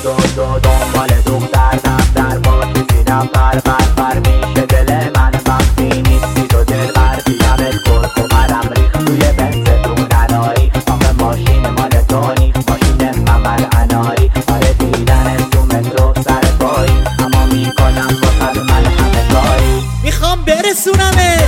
دنبال دختر دفتر با کسی نفر بر میشه دل من وقتی نیستی تو دل بر بیمت کرد و مرم ریخت توی بنز دونرایی آقا ماشین مال تونی ماشین ممر انایی آره دیدن تو مترو سر پایی اما میکنم با قد من همه کاری میخوام برسونمت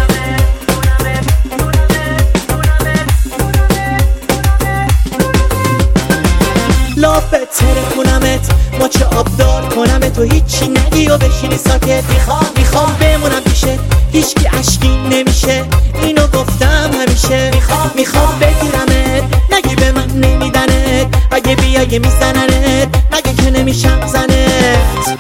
لابت ترکونمت ماچه آبدار کنمت و هیچی نگی و بشینی ساکت میخوام بمونم پیشت هیچکی عشقی نمیشه اینو گفتم همیشه میخوام بگیرمت نگی به من نمیدنت اگه بیای میزننت نگه که نمیشم زنت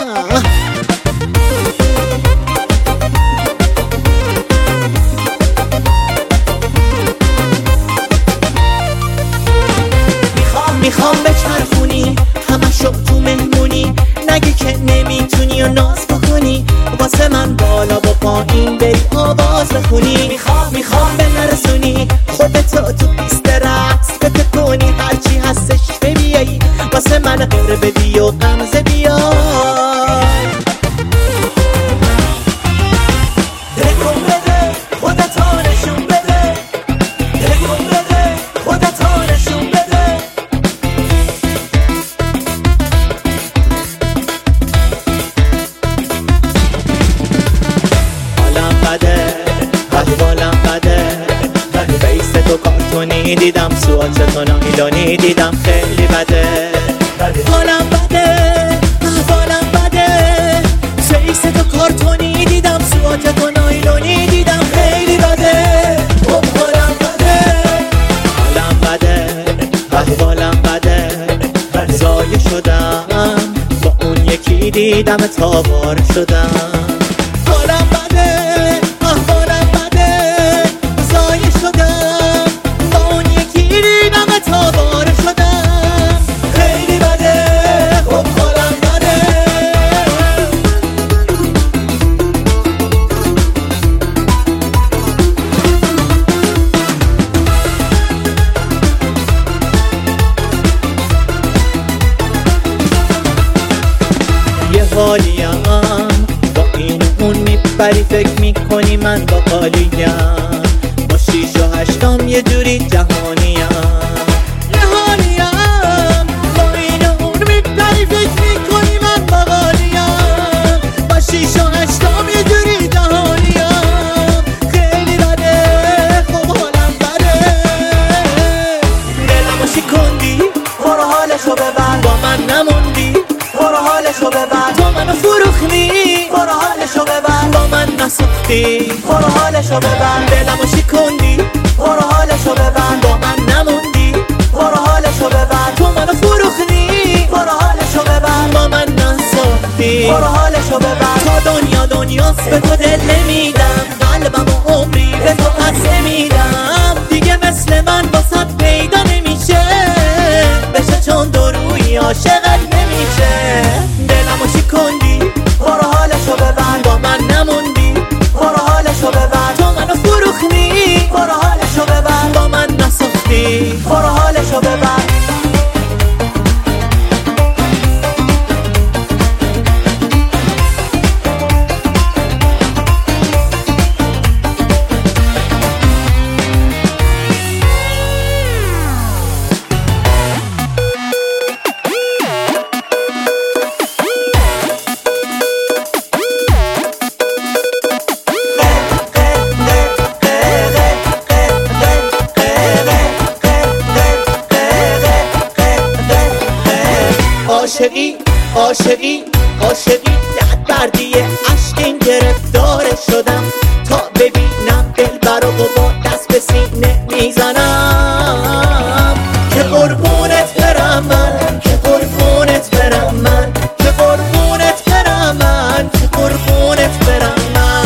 میخوام بچرخونی همشو تو مهمونی نگی که نمیتونی و ناز بکنی واسه من بالا و پایین بری آواز بخونی میخوام به نرسونی خودتو تو پیست رقص بتکنی هرچی هستش بیایی واسه من غیر بدی و غمزه بیای تکون بده خودتو نشون بده تکون بده خودتو نشون بده احوالم بده فیس تو کارتونی دیدم سوالت تو نایلونی دیدم خیلی بده حالم بده احوالم بده فیس تو کارتونی دیدم سوالت تو نایلونی دیدم خیلی بده حالم بده حالم بده احوالم بده زایه شدم با اون یکی دیدم تابار شدم حالم بده احوالم بده زایه شدم با اون یکی دیدم تابار شدم خیلی بده خب حالم بده یه حالیم با این اون میپری فکر میکنی من با حالیم با 6 و 8 یه جوری جهانیم یه حالیم با این اون میپری فکر میکنی من با حالیم با 6 و 8 یه جوری جهانیم خیلی بده خب حالم بده دلمو شکندی برو حالشو ببر با من نموندی برو حالشو ببر تو منو فروختی برو حالشو ببر با من نساختی برو حالشو ببر دلمو شکندی برو حالشو ببر با من نموندی برو حالشو ببر تو منو فروختی برو حالشو ببر با من نساختی برو حالشو ببر تا دنیاست به تو دل نمیدم قلبم و عمری به تو پس نمیدم دیگه مثل من واسه پیدا نمیشه بشه چون دروی عاشقت نمیشه دلمو شکندی برو حالشو ببر با من نموندی برو حالشو ببر تو منو فروختی برو حالشو ببر با من نساختی برو حالشو ببر عاشقی درد بردیه عشقین گرفتار شدم تا ببینم دلبر و با دست به سینه میزنم که قربونت برم من که قربونت برم من که قربونت برم من که قربونت برم من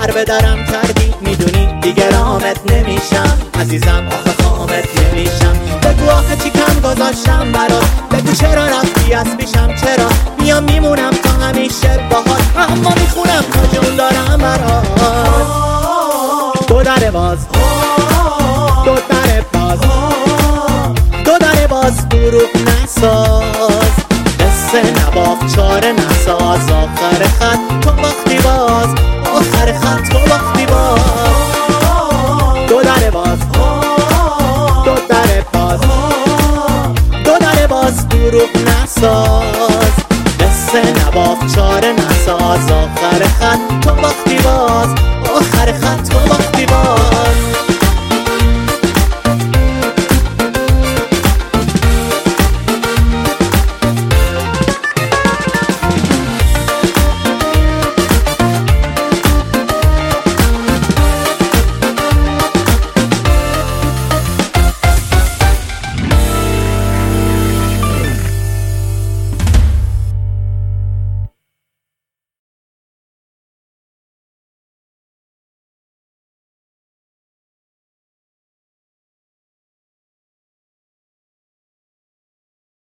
سر به درم کردی، میدونی دیگه رامت نمیشم عزیزم، آخه خامت نمیشم. بگو آخه چی کم گذاشتم برات، بگو چرا رفتی از پیشم، چرا میام میمونم تا همیشه باهات، اما میخونم تا جون دارم برات. دو در باز، دو در باز، دو در باز، دروغ نساز، قصه نباف چاره نساز، آخر خط تو باختی باز، آخر خط تو باختی باز. دو در باز، دو در باز، دو در باز، دروغ نساز، قصه نباف چاره نساز، آخر خط تو باختی باز، آخر خط تو باختی باز.